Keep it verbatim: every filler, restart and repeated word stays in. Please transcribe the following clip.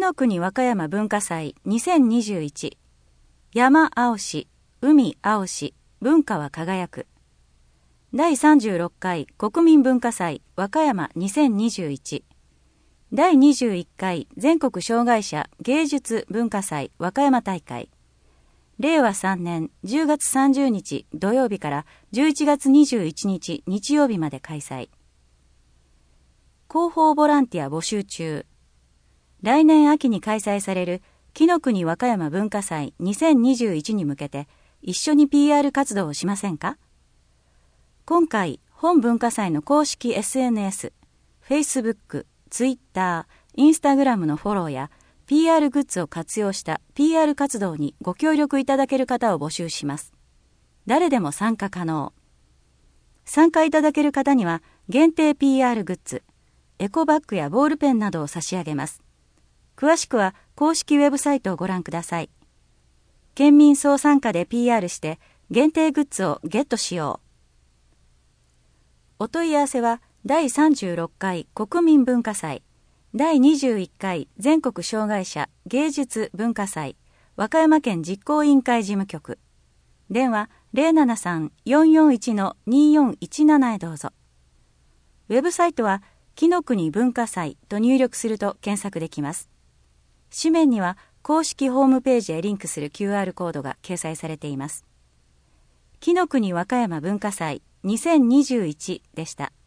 の国和歌山文化祭にせんにじゅういち、山青し、海青し、文化は輝く。だいさんじゅうろっかい国民文化祭和歌山にせんにじゅういち、だいにじゅういっかい全国障害者芸術文化祭和歌山大会、れいわさんねんじゅうがつさんじゅうにち土曜日からじゅういちがつにじゅういちにち日曜日まで開催。広報ボランティア募集中。来年秋に開催される紀の国和歌山文化祭にせんにじゅういちに向けて一緒に ピーアール 活動をしませんか？今回、本文化祭の公式 エスエヌエス、Facebook、Twitter、Instagram のフォローや ピーアール グッズを活用した ピーアール 活動にご協力いただける方を募集します。誰でも参加可能。参加いただける方には限定 ピーアール グッズ、エコバッグやボールペンなどを差し上げます。詳しくは公式ウェブサイトをご覧ください。県民総参加で ピーアール して限定グッズをゲットしよう。お問い合わせはだいさんじゅうろっかい国民文化祭、だいにじゅういっかい全国障害者芸術文化祭和歌山県実行委員会事務局、電話 ゼロななさん よんよんいち によんいちなな へどうぞ。ウェブサイトは紀の国文化祭と入力すると検索できます。紙面には公式ホームページへリンクする キューアール コードが掲載されています。紀の国和歌山文化祭にせんにじゅういちでした。